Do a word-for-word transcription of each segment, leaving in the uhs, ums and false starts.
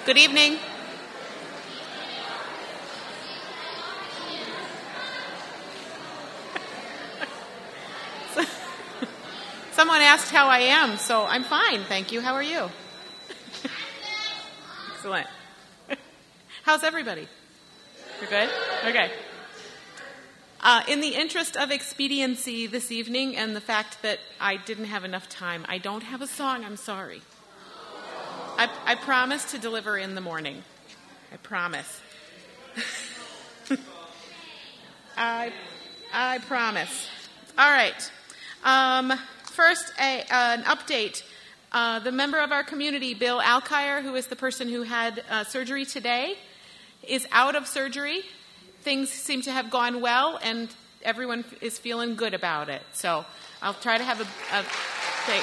Good evening. Someone asked how I am, so I'm fine, thank you. How are you? Excellent. How's everybody? You're good? Okay. Uh, in the interest of expediency this evening and the fact that I didn't have enough time, I don't have a song, I'm sorry. I, I promise to deliver in the morning. I promise. I, I promise. All right. Um, first, a, uh, an update. Uh, the member of our community, Bill Alkire, who is the person who had uh, surgery today, is out of surgery. Things seem to have gone well, and everyone is feeling good about it. So I'll try to have a, a thing.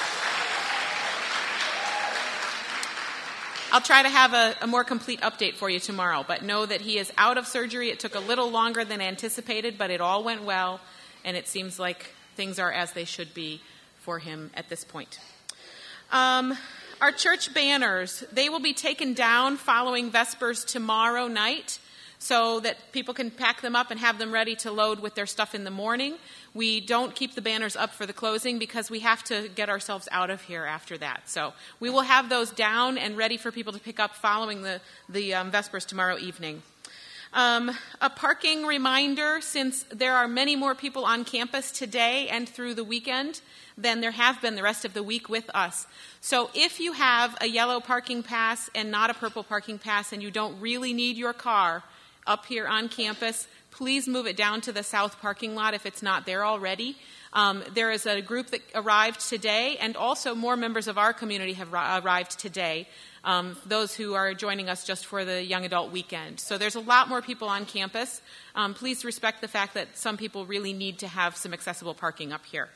I'll try to have a, a more complete update for you tomorrow, but know that he is out of surgery. It took a little longer than anticipated, but it all went well, and it seems like things are as they should be for him at this point. Um, our church banners, they will be taken down following Vespers tomorrow night so that people can pack them up and have them ready to load with their stuff in the morning. We don't keep the banners up for the closing because we have to get ourselves out of here after that. So we will have those down and ready for people to pick up following the, the um, Vespers tomorrow evening. Um, a parking reminder, since there are many more people on campus today and through the weekend than there have been the rest of the week with us. So if you have a yellow parking pass and not a purple parking pass and you don't really need your car up here on campus, please move it down to the south parking lot if it's not there already. Um, there is a group that arrived today, and also more members of our community have ri- arrived today, um, those who are joining us just for the young adult weekend. So there's a lot more people on campus. Um, please respect the fact that some people really need to have some accessible parking up here.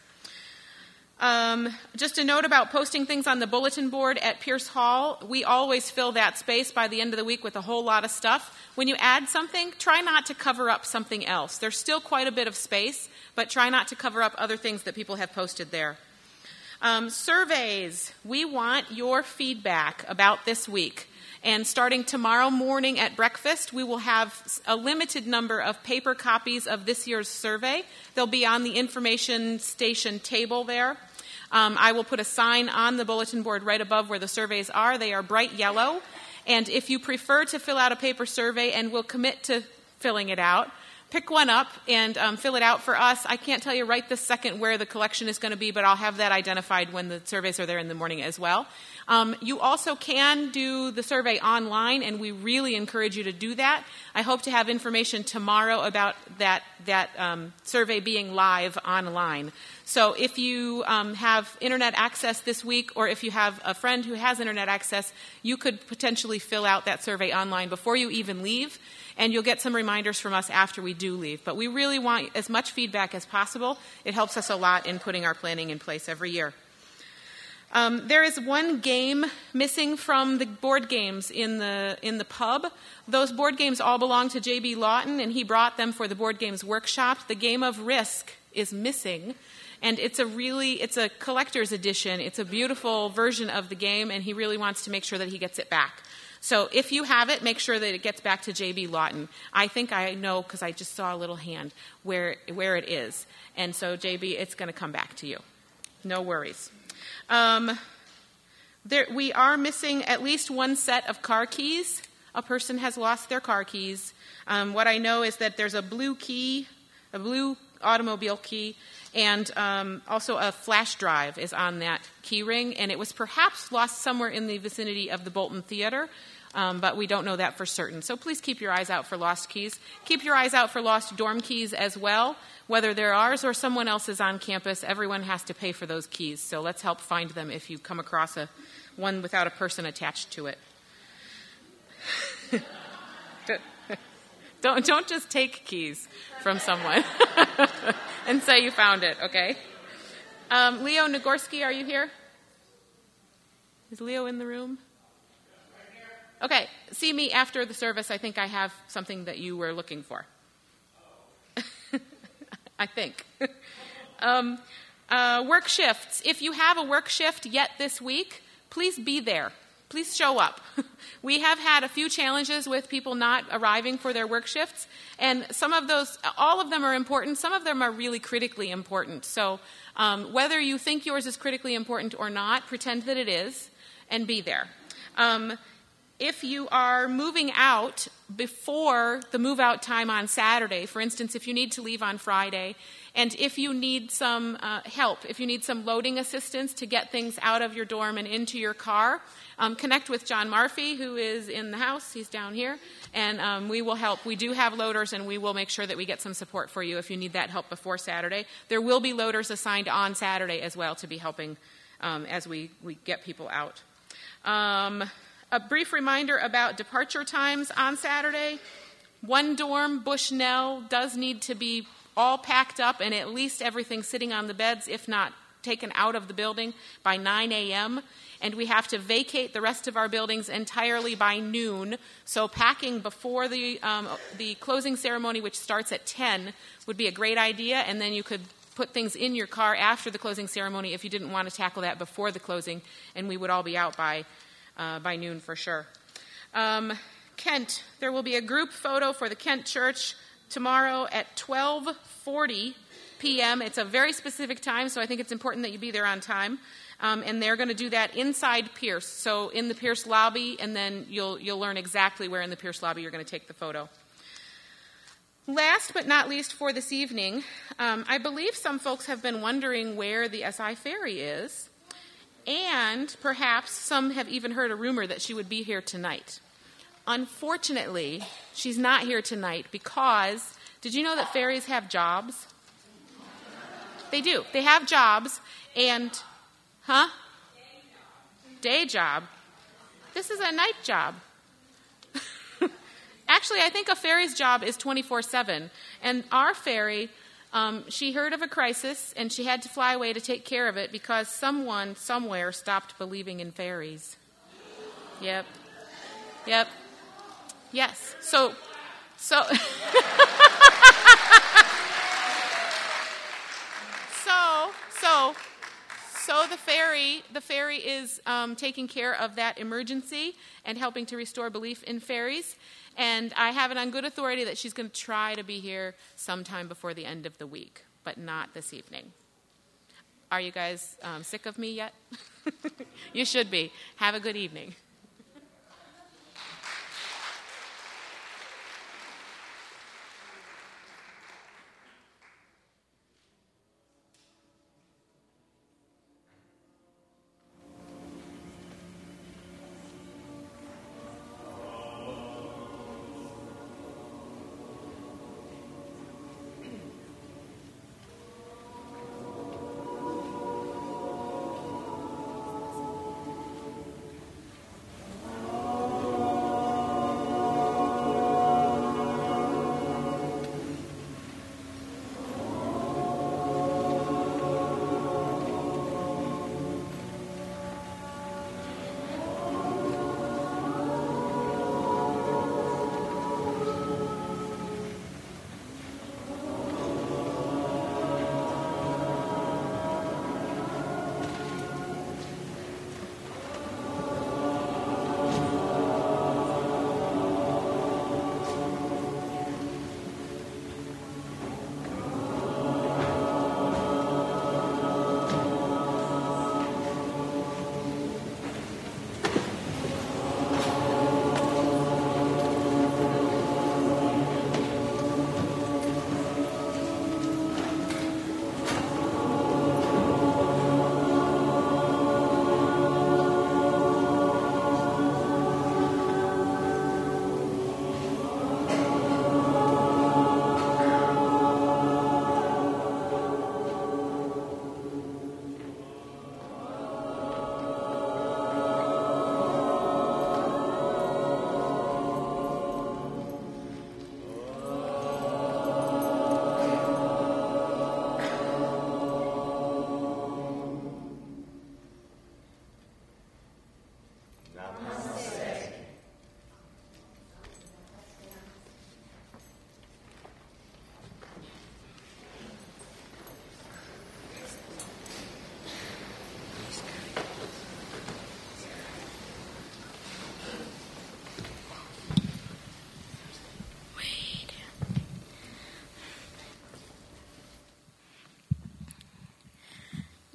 Um, just a note about posting things on the bulletin board at Pierce Hall. We always fill that space by the end of the week with a whole lot of stuff. When you add something, try not to cover up something else. There's still quite a bit of space, but try not to cover up other things that people have posted there. Um, surveys. We want your feedback about this week. And starting tomorrow morning at breakfast, we will have a limited number of paper copies of this year's survey. They'll be on the information station table there. Um, I will put a sign on the bulletin board right above where the surveys are. They are bright yellow. And if you prefer to fill out a paper survey and will commit to filling it out, pick one up and um, fill it out for us. I can't tell you right this second where the collection is going to be, but I'll have that identified when the surveys are there in the morning as well. Um, you also can do the survey online, and we really encourage you to do that. I hope to have information tomorrow about that, that um, survey being live online. So if you um, have internet access this week, or if you have a friend who has internet access, you could potentially fill out that survey online before you even leave, and you'll get some reminders from us after we do leave. But we really want as much feedback as possible. It helps us a lot in putting our planning in place every year. Um, there is one game missing from the board games in the in the pub. Those board games all belong to J B Lawton, and he brought them for the board games workshop. The game of Risk is missing, and it's a really it's a collector's edition. It's a beautiful version of the game, and he really wants to make sure that he gets it back. So if you have it, make sure that it gets back to J B Lawton. I think I know, because I just saw a little hand, where where it is. And so, J B, it's going to come back to you. No worries. Um, there, we are missing at least one set of car keys. A person has lost their car keys. Um, what I know is that there's a blue key, a blue automobile key, and um, also a flash drive is on that key ring, and it was perhaps lost somewhere in the vicinity of the Bolton Theater, um, but we don't know that for certain. So please keep your eyes out for lost keys. Keep your eyes out for lost dorm keys as well. Whether they're ours or someone else's on campus, everyone has to pay for those keys. So let's help find them if you come across a one without a person attached to it. don't don't just take keys from someone and say you found it, okay? Um, Leo Nagorski, are you here? Is Leo in the room? Okay, see me after the service. I think I have something that you were looking for. I think. um, uh, work shifts. If you have a work shift yet this week, please be there. please show up. We have had a few challenges with people not arriving for their work shifts, and some of those, all of them are important. Some of them are really critically important. So um, whether you think yours is critically important or not, pretend that it is and be there. Um, if you are moving out before the move-out time on Saturday, for instance, if you need to leave on Friday, and if you need some uh, help, if you need some loading assistance to get things out of your dorm and into your car, um, connect with John Murphy, who is in the house. He's down here, and um, we will help. We do have loaders, and we will make sure that we get some support for you if you need that help before Saturday. There will be loaders assigned on Saturday as well to be helping um, as we, we get people out. Um, a brief reminder about departure times on Saturday. One dorm, Bushnell, does need to be all packed up and at least everything sitting on the beds, if not taken out of the building, by nine a.m. And we have to vacate the rest of our buildings entirely by noon. So packing before the um, the closing ceremony, which starts at ten, would be a great idea. And then you could put things in your car after the closing ceremony if you didn't want to tackle that before the closing, and we would all be out by uh, by noon for sure. Um, Kent, there will be a group photo for the Kent Church tomorrow at twelve forty p.m. It's a very specific time, so I think it's important that you be there on time. Um, and they're going to do that inside Pierce, so in the Pierce lobby, and then you'll you'll learn exactly where in the Pierce lobby you're going to take the photo. Last but not least for this evening, um, I believe some folks have been wondering where the S I Ferry is, and perhaps some have even heard a rumor that she would be here tonight. Unfortunately, she's not here tonight because, did you know that ferries have jobs? They do. They have jobs, and, huh? Day job. This is a night job. Actually, I think a ferry's job is twenty-four seven, and our ferry, um, she heard of a crisis, and she had to fly away to take care of it because someone somewhere stopped believing in ferries. Yep. Yep. Yes. So, so, so, so, so the ferry, the ferry is um, taking care of that emergency and helping to restore belief in ferries. And I have it on good authority that she's going to try to be here sometime before the end of the week, but not this evening. Are you guys um, sick of me yet? You should be. Have a good evening.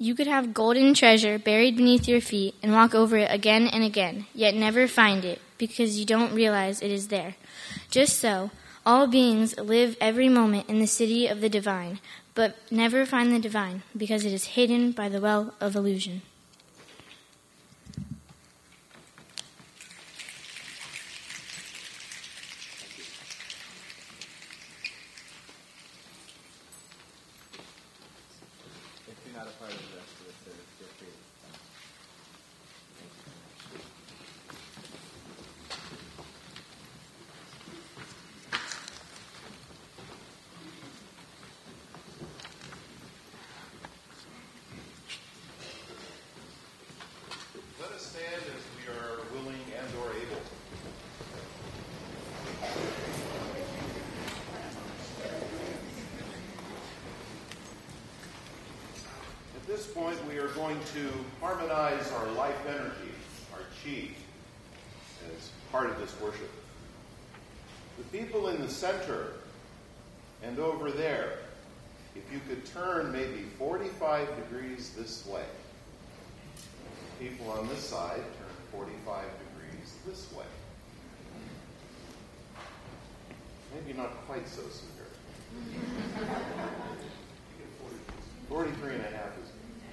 You could have golden treasure buried beneath your feet and walk over it again and again, yet never find it because you don't realize it is there. Just so, all beings live every moment in the city of the divine, but never find the divine because it is hidden by the well of illusion. At this point, we are going to harmonize our life energy, our chi, as part of this worship. The people in the center and over there, if you could turn maybe forty-five degrees this way. People on this side turn forty-five degrees this way. Maybe not quite so severe. forty-three and a half is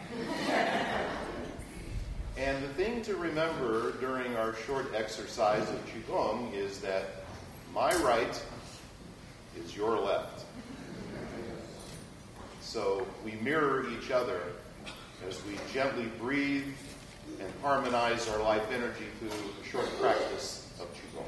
And the thing to remember during our short exercise of Qigong is that my right is your left. So we mirror each other as we gently breathe and harmonize our life energy through a short practice of Qigong.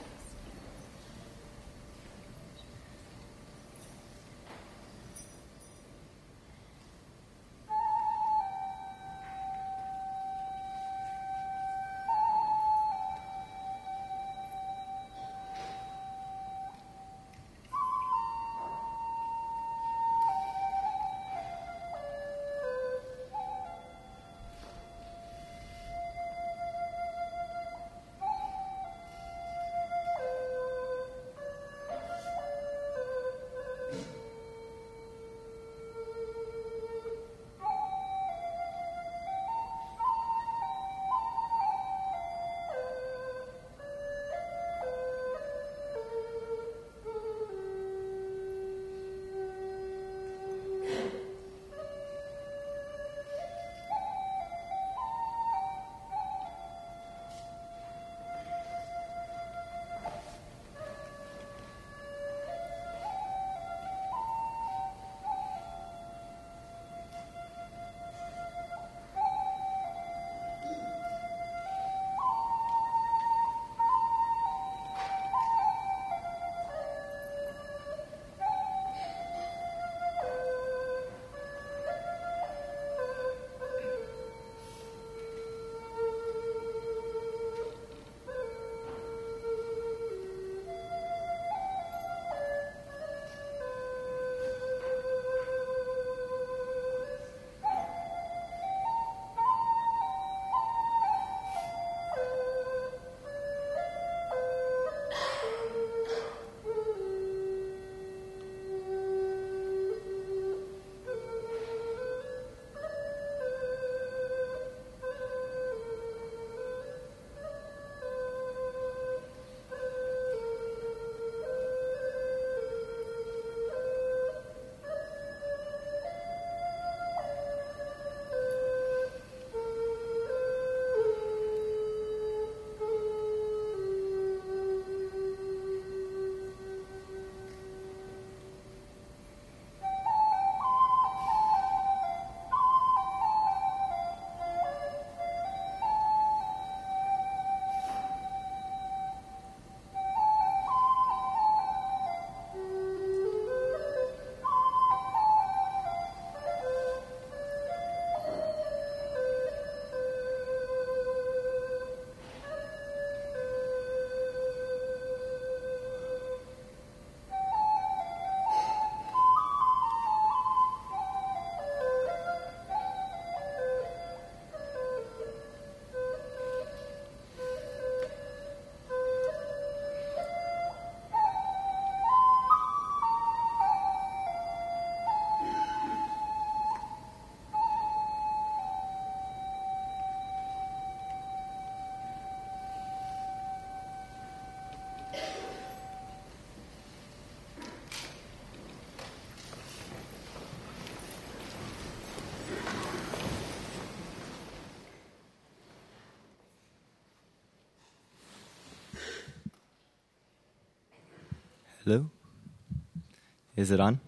Hello? Is it on?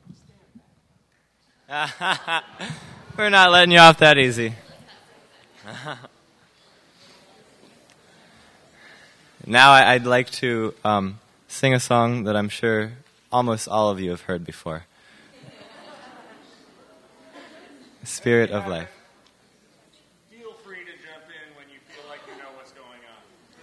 We're not letting you off that easy. Now I, I'd like to um, sing a song that I'm sure almost all of you have heard before. Spirit of Life. Feel free to jump in when you feel like you know what's going on.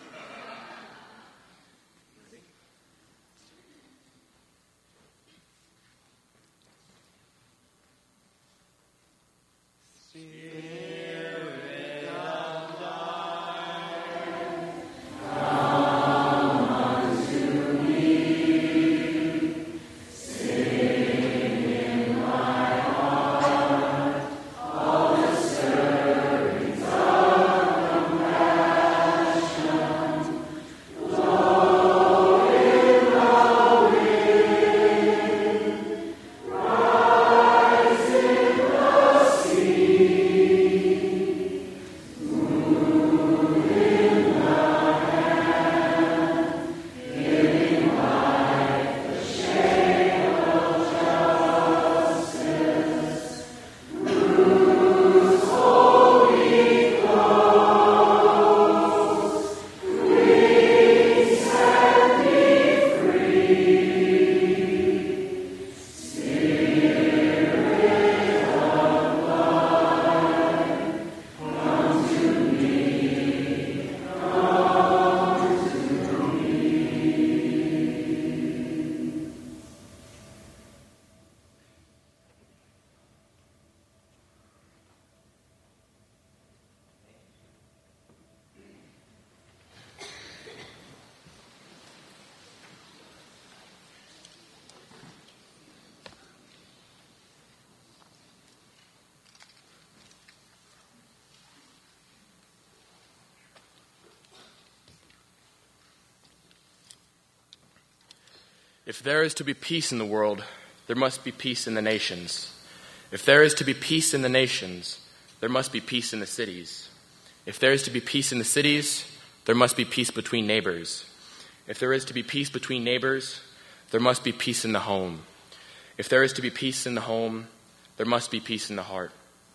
If there is to be peace in the world, there must be peace in the nations. If there is to be peace in the nations, there must be peace in the cities. If there is to be peace in the cities, there must be peace between neighbors. If there is to be peace between neighbors, there must be peace in the home. If there is to be peace in the home, there must be peace in the heart.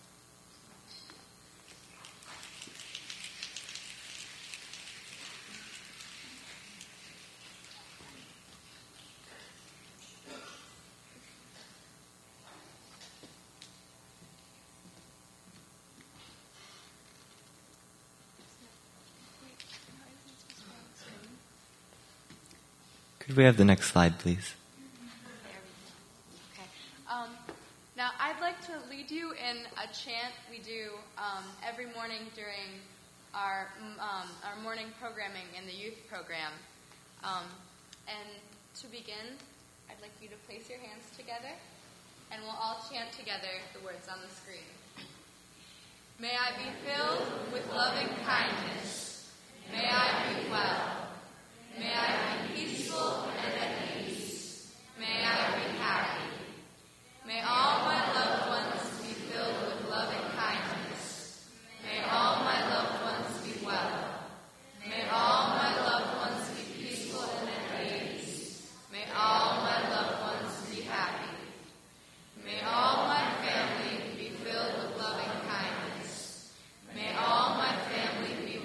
Could we have the next slide, please? Okay. Um, now, I'd like to lead you in a chant we do um, every morning during our um, our morning programming in the youth program. Um, and to begin, I'd like you to place your hands together, and we'll all chant together the words on the screen. May I be filled with loving kindness. May I be well. May I be peaceful and at peace. May I be happy. May all my loved ones be filled with loving kindness. May all my loved ones be well. May all my loved ones be peaceful and at peace. May all my loved ones be happy. May all my family be filled with loving kindness. May all my family be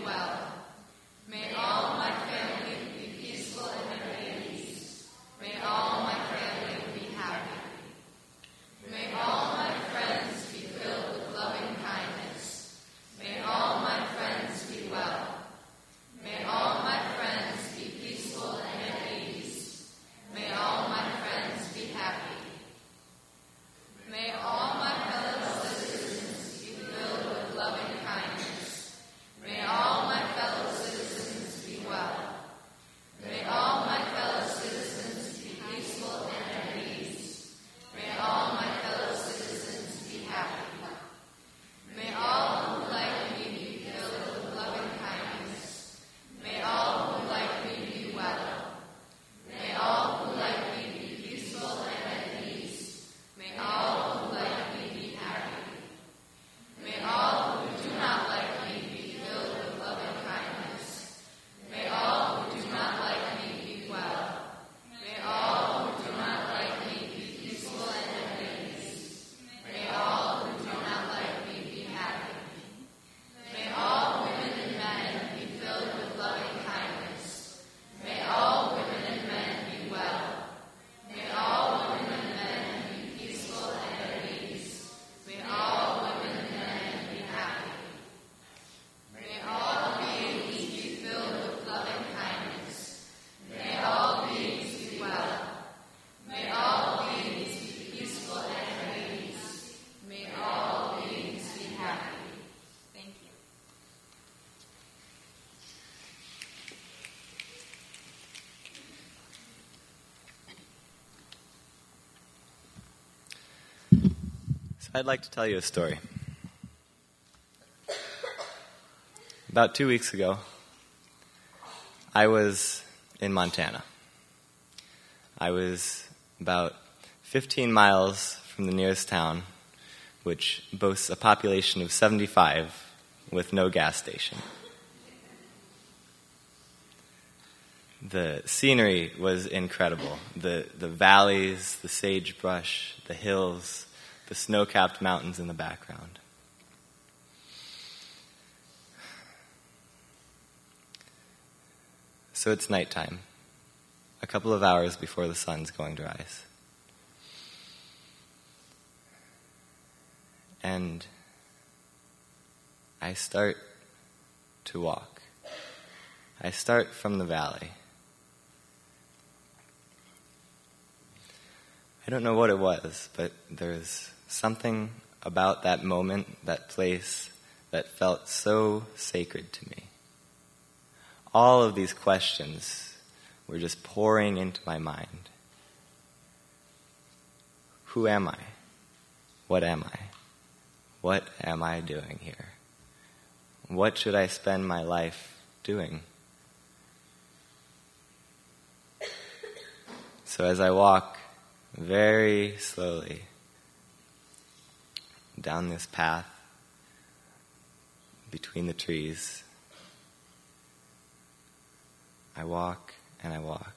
I'd like to tell you a story. About two weeks ago, I was in Montana. I was about fifteen miles from the nearest town, which boasts a population of seventy-five with no gas station. The scenery was incredible. The, the valleys, the sagebrush, the hills, the snow-capped mountains in the background. So it's nighttime, a couple of hours before the sun's going to rise. And I start to walk. I start from the valley. I don't know what it was, but there's something about that moment, that place, that felt so sacred to me. All of these questions were just pouring into my mind. Who am I? What am I? What am I doing here? What should I spend my life doing? So as I walk very slowly down this path between the trees, I walk and I walk.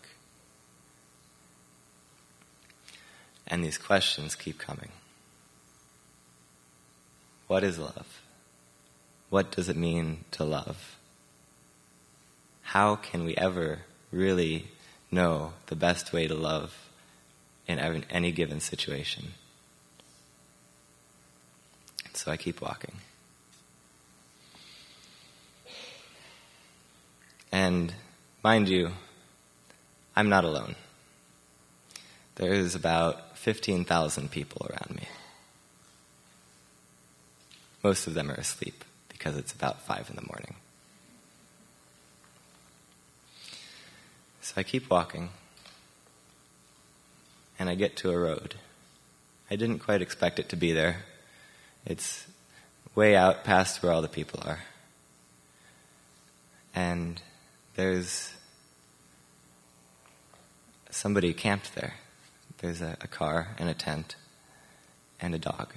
And these questions keep coming. What is love? What does it mean to love? How can we ever really know the best way to love in any given situation? So I keep walking. And mind you, I'm not alone. There is about fifteen thousand people around me. Most of them are asleep because it's about five in the morning. So I keep walking, and I get to a road. I didn't quite expect it to be there. It's way out past where all the people are. And there's somebody camped there. There's a, a car and a tent and a dog.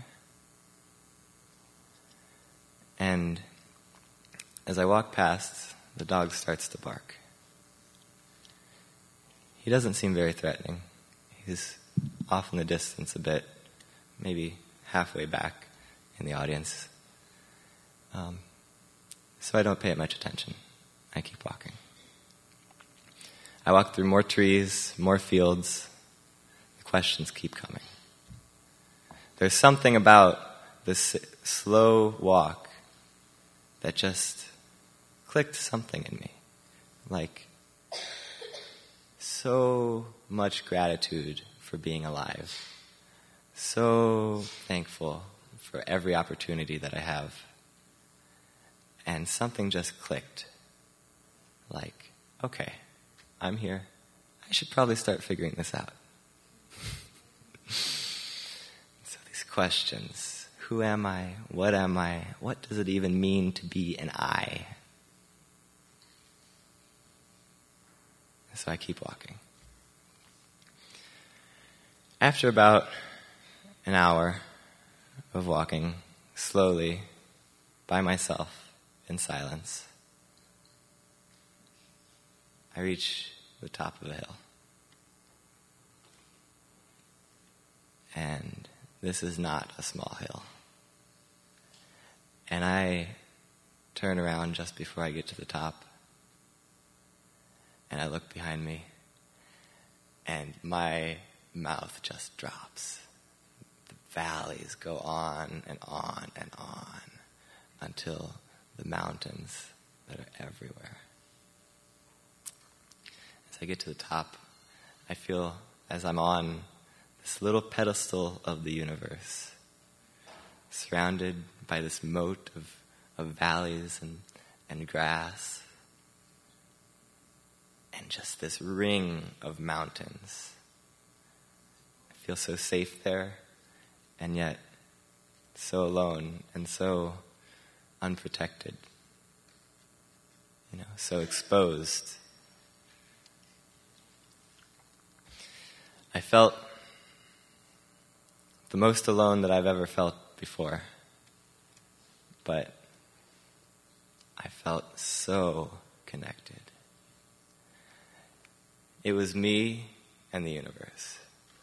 And as I walk past, the dog starts to bark. He doesn't seem very threatening. He's off in the distance a bit, maybe halfway back in the audience. Um, so I don't pay it much attention. I keep walking. I walk through more trees, more fields. The questions keep coming. There's something about this slow walk that just clicked something in me. Like, so much gratitude for being alive. So thankful for every opportunity that I have. And something just clicked. Like, okay, I'm here. I should probably start figuring this out. So these questions. Who am I? What am I? What does it even mean to be an I? So I keep walking. After about an hour of walking slowly by myself in silence, I reach the top of a hill. And this is not a small hill. And I turn around just before I get to the top. And I look behind me. And my mouth just drops. The valleys go on and on and on until the mountains that are everywhere. As I get to the top, I feel as I'm on this little pedestal of the universe, surrounded by this moat of, of valleys and, and grass, and just this ring of mountains. I feel so safe there, and yet so alone and so unprotected, you know, so exposed. I felt the most alone that I've ever felt before, but I felt so connected. It was me and the universe.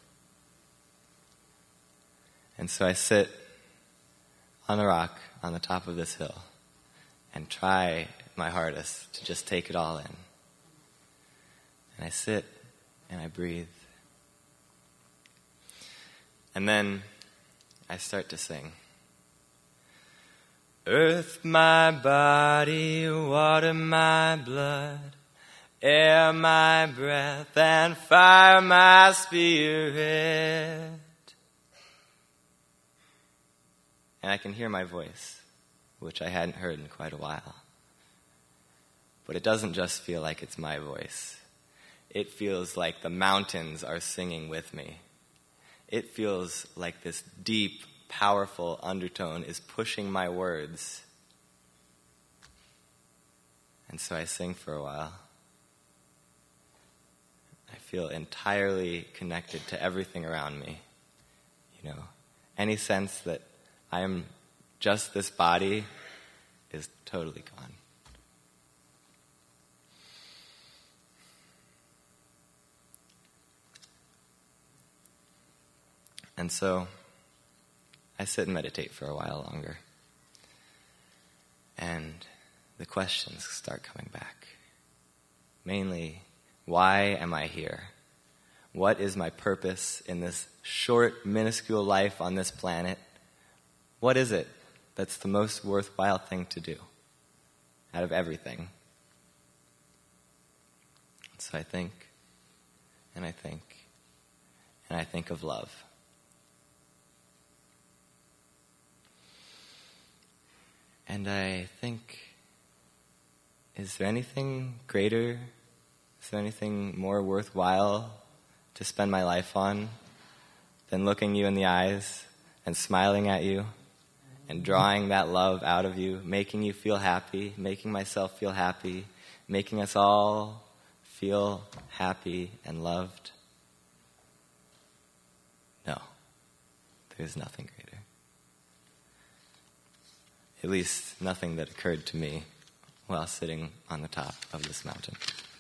And so I sit on a rock on the top of this hill and try my hardest to just take it all in. And I sit and I breathe. And then I start to sing. Earth my body, water my blood, air my breath, and fire my spirit. And I can hear my voice, which I hadn't heard in quite a while. But it doesn't just feel like it's my voice. It feels like the mountains are singing with me. It feels like this deep, powerful undertone is pushing my words. And so I sing for a while. I feel entirely connected to everything around me. You know, any sense that I am just this body is totally gone. And so I sit and meditate for a while longer. And the questions start coming back. Mainly, why am I here? What is my purpose in this short, minuscule life on this planet? What is it that's the most worthwhile thing to do out of everything? So I think, and I think, and I think of love. And I think, is there anything greater, is there anything more worthwhile to spend my life on than looking you in the eyes and smiling at you and drawing that love out of you, making you feel happy, making myself feel happy, making us all feel happy and loved? No, there's nothing greater. At least nothing that occurred to me while sitting on the top of this mountain.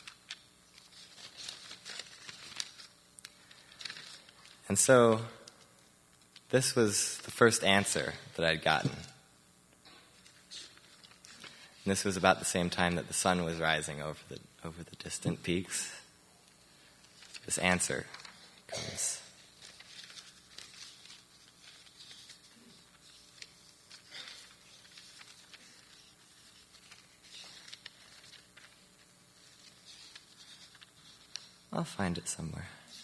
And so, this was the first answer that I'd gotten. And this was about the same time that the sun was rising over the over the distant peaks. This answer comes. I'll find it somewhere.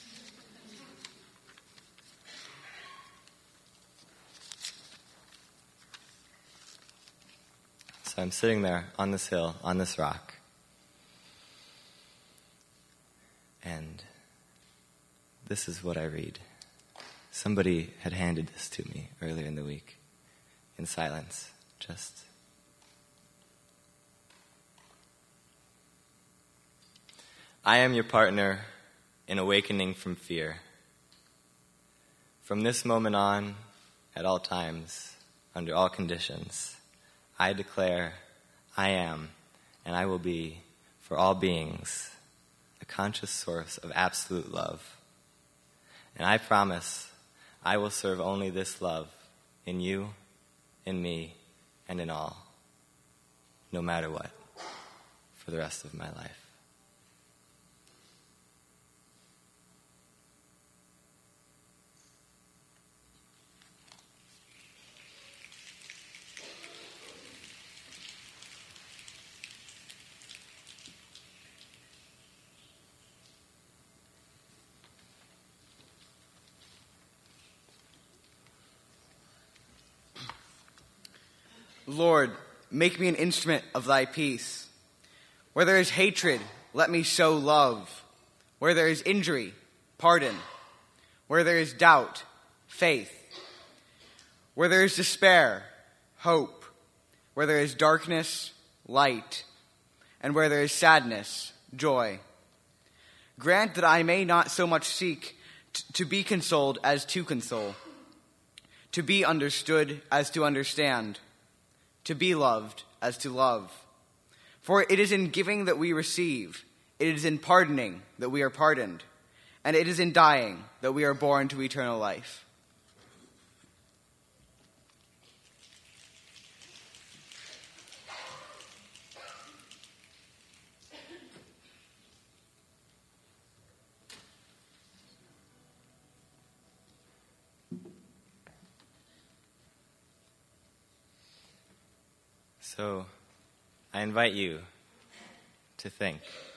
So I'm sitting there on this hill, on this rock. And this is what I read. Somebody had handed this to me earlier in the week, in silence, just. I am your partner in awakening from fear. From this moment on, at all times, under all conditions, I declare I am, and I will be, for all beings, a conscious source of absolute love. And I promise I will serve only this love in you, in me, and in all, no matter what, for the rest of my life. Lord, make me an instrument of thy peace. Where there is hatred, let me show love. Where there is injury, pardon. Where there is doubt, faith. Where there is despair, hope. Where there is darkness, light. And where there is sadness, joy. Grant that I may not so much seek t- to be consoled as to console, to be understood as to understand, to be loved as to love. For it is in giving that we receive, it is in pardoning that we are pardoned, and it is in dying that we are born to eternal life. So, I invite you to think.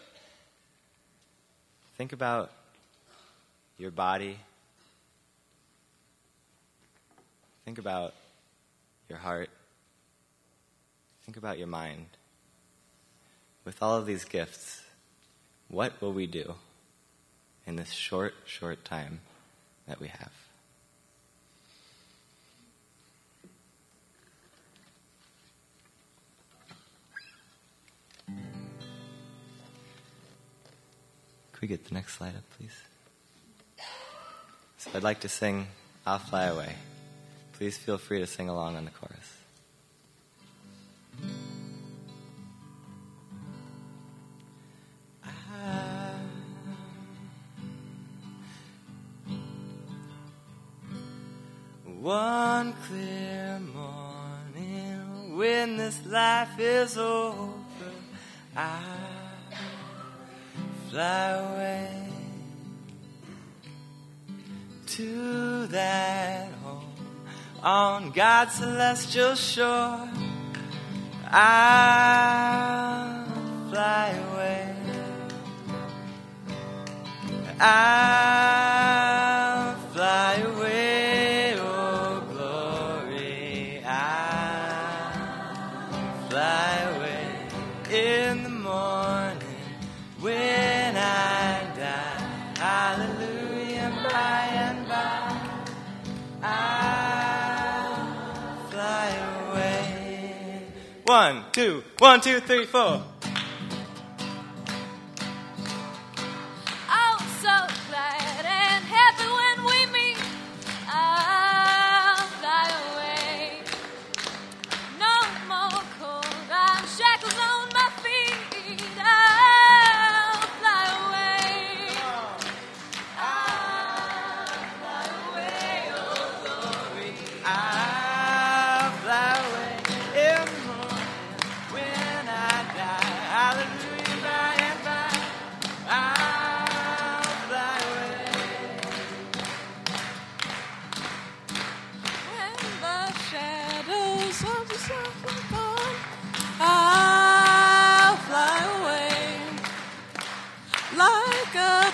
Think about your body. Think about your heart. Think about your mind. With all of these gifts, what will we do in this short, short time that we have? Could we get the next slide up, please? So I'd like to sing I'll Fly Away. Please feel free to sing along on the chorus. One clear morning when this life is over, I fly away to that home on God's celestial shore. I'll fly away. I'll fly away, oh glory. I'll fly away in the morning when I die. Hallelujah, by and by. I'll fly away. One, two, one, two, three, four. Oh, so glad and happy when we meet. I'll fly away. No more cold, I'm shackles on my feet. I'll fly away. I'll fly away, oh glory. I'll fly away in the morning when I die. Hallelujah, by and by. I'll fly away. When the shadows of the sun are gone, I'll fly away like a